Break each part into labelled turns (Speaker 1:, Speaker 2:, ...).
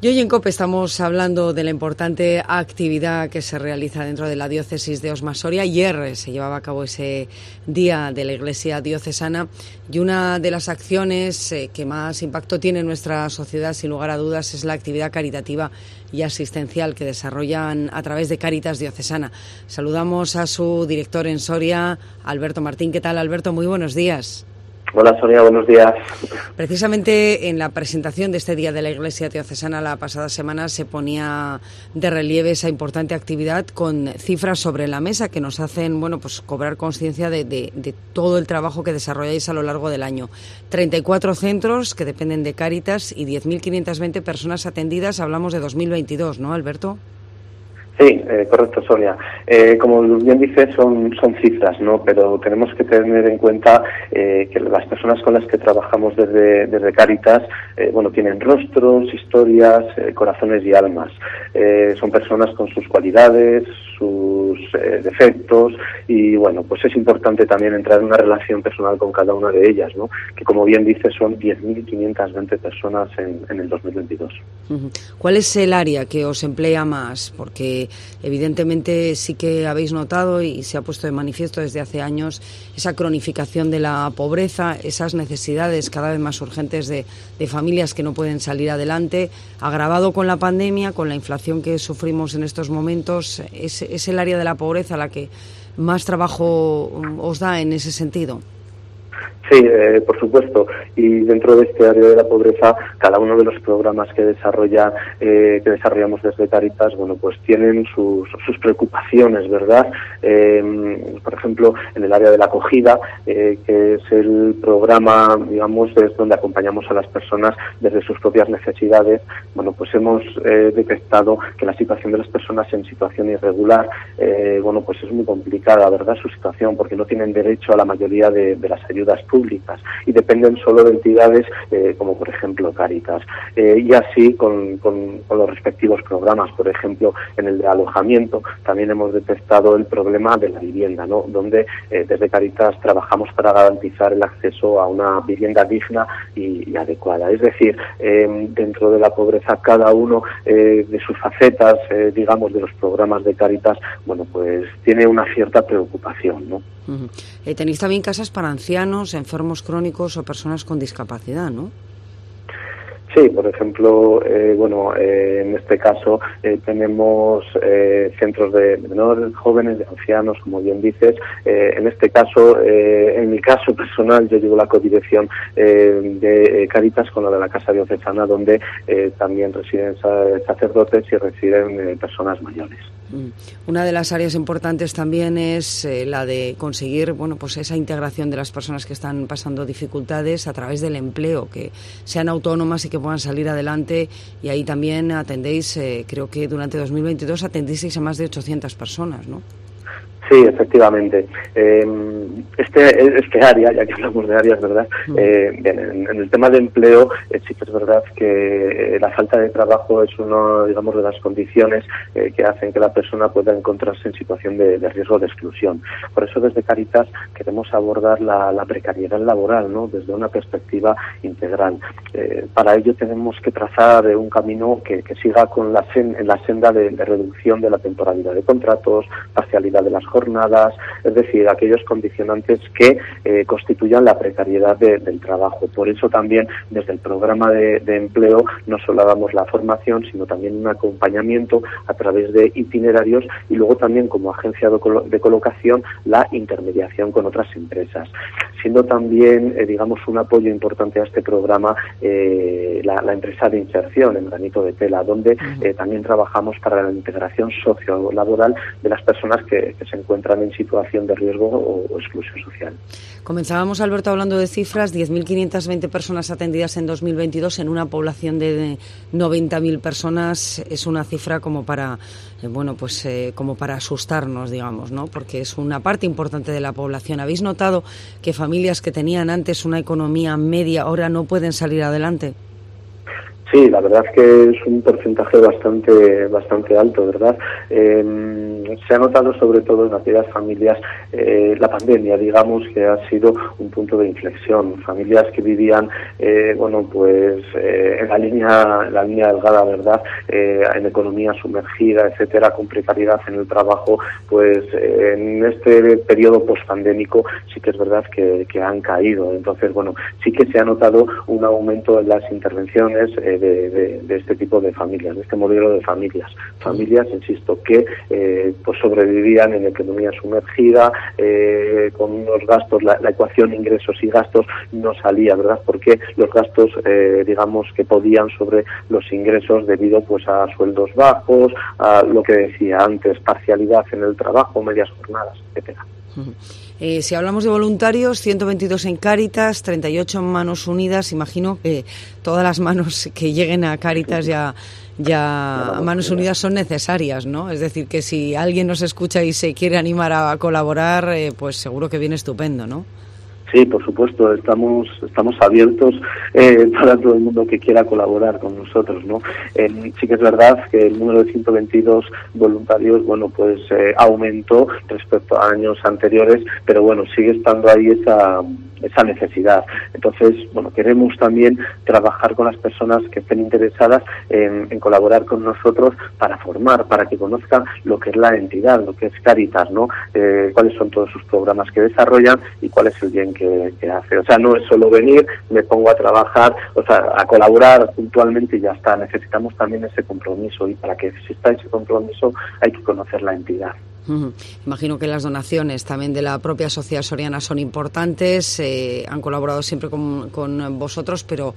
Speaker 1: Y hoy en COPE estamos hablando de la importante actividad que se realiza dentro de la diócesis de Osma-Soria. Ayer se llevaba a cabo ese día de la Iglesia diocesana y una de las acciones que más impacto tiene en nuestra sociedad, sin lugar a dudas, es la actividad caritativa y asistencial que desarrollan a través de Cáritas Diocesana. Saludamos a su director en Soria, Alberto Martín. ¿Qué tal, Alberto? Muy buenos días.
Speaker 2: Hola Sonia, buenos días.
Speaker 1: Precisamente en la presentación de este Día de la Iglesia Diocesana la pasada semana se ponía de relieve esa importante actividad con cifras sobre la mesa que nos hacen cobrar conciencia de todo el trabajo que desarrolláis a lo largo del año. 34 centros que dependen de Cáritas y 10.520 personas atendidas. Hablamos de 2022, ¿no, Alberto?
Speaker 2: Sí, correcto, Sonia. Como bien dices, son cifras, ¿no? Pero tenemos que tener en cuenta que las personas con las que trabajamos desde Cáritas, tienen rostros, historias, corazones y almas. Son personas con sus cualidades, sus defectos y, pues es importante también entrar en una relación personal con cada una de ellas, ¿no? Que, como bien dices, son 10.520 personas en el 2022.
Speaker 1: ¿Cuál es el área que os emplea más? Porque evidentemente sí que habéis notado y se ha puesto de manifiesto desde hace años esa cronificación de la pobreza, esas necesidades cada vez más urgentes de familias que no pueden salir adelante, agravado con la pandemia, con la inflación que sufrimos en estos momentos. ¿Es el área de la pobreza la que más trabajo os da en ese sentido?
Speaker 2: Sí, por supuesto. Y dentro de este área de la pobreza, cada uno de los programas que desarrollamos desde Cáritas, pues tienen sus preocupaciones, ¿verdad? Por ejemplo, en el área de la acogida, que es el programa, es donde acompañamos a las personas desde sus propias necesidades. Pues hemos detectado que la situación de las personas en situación irregular, pues es muy complicada, ¿verdad? Su situación, porque no tienen derecho a la mayoría de las ayudas públicas y dependen solo de entidades como por ejemplo Cáritas, y así con los respectivos programas. Por ejemplo, en el de alojamiento también hemos detectado el problema de la vivienda, ¿no? Donde desde Cáritas trabajamos para garantizar el acceso a una vivienda digna y adecuada. Es decir, dentro de la pobreza, cada uno de sus facetas, de los programas de Cáritas, pues tiene una cierta preocupación, ¿no?
Speaker 1: Tenéis también casas para ancianos, enfermos crónicos o personas con discapacidad, ¿no?
Speaker 2: Sí, por ejemplo, en este caso tenemos centros de menores, jóvenes, de ancianos, como bien dices. En este caso, en mi caso personal, yo llevo la codirección de Cáritas con la de la Casa Diocesana, donde también residen sacerdotes y residen personas mayores.
Speaker 1: Una de las áreas importantes también es la de conseguir esa integración de las personas que están pasando dificultades a través del empleo, que sean autónomas y que puedan salir adelante, y ahí también atendéis, creo que durante 2022 atendisteis a más de 800 personas, ¿no?
Speaker 2: Sí, efectivamente. Este área, ya que hablamos de áreas, ¿verdad? En el tema de empleo, sí que es verdad que la falta de trabajo es una, de las condiciones que hacen que la persona pueda encontrarse en situación de riesgo de exclusión. Por eso desde Cáritas queremos abordar la precariedad laboral, ¿no? Desde una perspectiva integral. Para ello tenemos que trazar un camino que siga en la senda de reducción de la temporalidad de contratos, parcialidad de las jornadas, es decir, aquellos condicionantes que constituyan la precariedad del trabajo. Por eso también desde el programa de empleo no solo damos la formación, sino también un acompañamiento a través de itinerarios y luego también como agencia de colocación la intermediación con otras empresas. Siendo también, un apoyo importante a este programa la empresa de inserción en Granito de Tela, donde también trabajamos para la integración sociolaboral de las personas que se encuentran en situación de riesgo o exclusión social.
Speaker 1: Comenzábamos, Alberto, hablando de cifras: 10.520 personas atendidas en 2022 en una población de 90.000 personas. Es una cifra como para asustarnos, ¿no? Porque es una parte importante de la población. ¿Habéis notado que familias que tenían antes una economía media ahora no pueden salir adelante?
Speaker 2: Sí, la verdad es que es un porcentaje bastante alto, ¿verdad? Se ha notado sobre todo en aquellas familias la pandemia, digamos, que ha sido un punto de inflexión. Familias que vivían, en la línea delgada, ¿verdad? En economía sumergida, etcétera, con precariedad en el trabajo, pues en este periodo pospandémico sí que es verdad que han caído. Entonces, bueno, sí que se ha notado un aumento en las intervenciones de este tipo de familias, de este modelo de familias, insisto, que pues sobrevivían en economía sumergida, con unos gastos, la ecuación ingresos y gastos no salía, ¿verdad? Porque los gastos, digamos, que podían sobre los ingresos debido pues a sueldos bajos, a lo que decía antes, parcialidad en el trabajo, medias jornadas, etcétera.
Speaker 1: Si hablamos de voluntarios, 122 en Cáritas, 38 en Manos Unidas. Imagino que todas las manos que lleguen a Cáritas ya a Manos Unidas son necesarias, ¿no? Es decir, que si alguien nos escucha y se quiere animar a colaborar, pues seguro que viene estupendo, ¿no?
Speaker 2: Sí, por supuesto, estamos abiertos para todo el mundo que quiera colaborar con nosotros, ¿no? Sí que es verdad que el número de 122 voluntarios, pues aumentó respecto a años anteriores, pero bueno, sigue estando ahí esa necesidad. Entonces, queremos también trabajar con las personas que estén interesadas en colaborar con nosotros para formar, para que conozcan lo que es la entidad, lo que es Cáritas, ¿no? Cuáles son todos sus programas que desarrollan y cuál es el bien que hace. O sea, no es solo venir, me pongo a trabajar, a colaborar puntualmente y ya está. Necesitamos también ese compromiso, y para que exista ese compromiso hay que conocer la entidad.
Speaker 1: Imagino que las donaciones también de la propia Sociedad Soriana son importantes, han colaborado siempre con vosotros, pero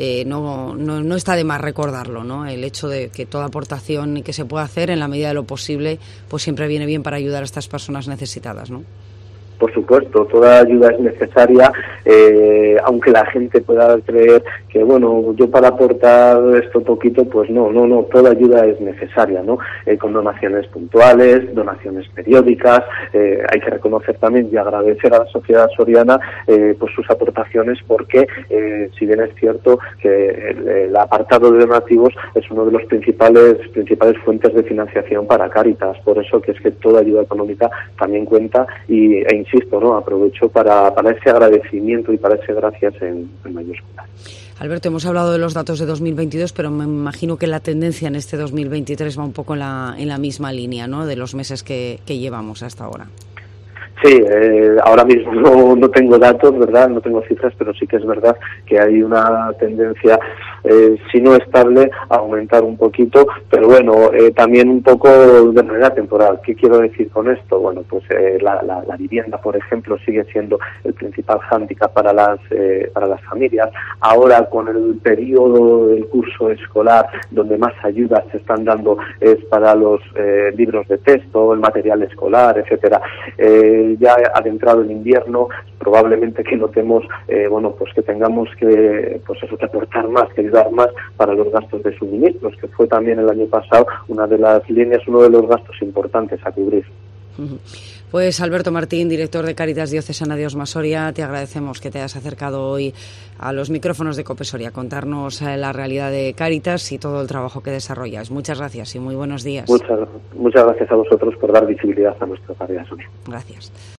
Speaker 1: no está de más recordarlo, ¿no? El hecho de que toda aportación que se pueda hacer en la medida de lo posible, pues siempre viene bien para ayudar a estas personas necesitadas, ¿no?
Speaker 2: Por supuesto, toda ayuda es necesaria, aunque la gente pueda creer que, yo para aportar esto poquito, pues no, toda ayuda es necesaria, ¿no? Con donaciones puntuales, donaciones periódicas, hay que reconocer también y agradecer a la Sociedad Soriana pues sus aportaciones, porque si bien es cierto que el apartado de donativos es uno de los principales fuentes de financiación para Cáritas, por eso que es que toda ayuda económica también cuenta, insisto, ¿no? Aprovecho para ese agradecimiento y para ese gracias en mayúsculas.
Speaker 1: Alberto, hemos hablado de los datos de 2022, pero me imagino que la tendencia en este 2023 va un poco en la misma línea, ¿no? De los meses que llevamos hasta ahora.
Speaker 2: Sí, ahora mismo no tengo datos, ¿verdad? No tengo cifras, pero sí que es verdad que hay una tendencia, si no estable, a aumentar un poquito, pero también un poco de manera temporal. ¿Qué quiero decir con esto? La vivienda, por ejemplo, sigue siendo el principal hándicap para las familias. Ahora, con el periodo del curso escolar, donde más ayudas se están dando es para los libros de texto, el material escolar, etcétera. Ya adentrado el invierno, probablemente que notemos, que tengamos que aportar más, que ayudar más para los gastos de suministros, que fue también el año pasado una de las líneas, uno de los gastos importantes a cubrir.
Speaker 1: Pues Alberto Martín, director de Cáritas Diocesana de Osma Soria, te agradecemos que te hayas acercado hoy a los micrófonos de COPE Soria, contarnos la realidad de Cáritas y todo el trabajo que desarrollas. Muchas gracias y muy buenos días.
Speaker 2: Muchas gracias a vosotros por dar visibilidad a nuestra tarea.
Speaker 1: Gracias.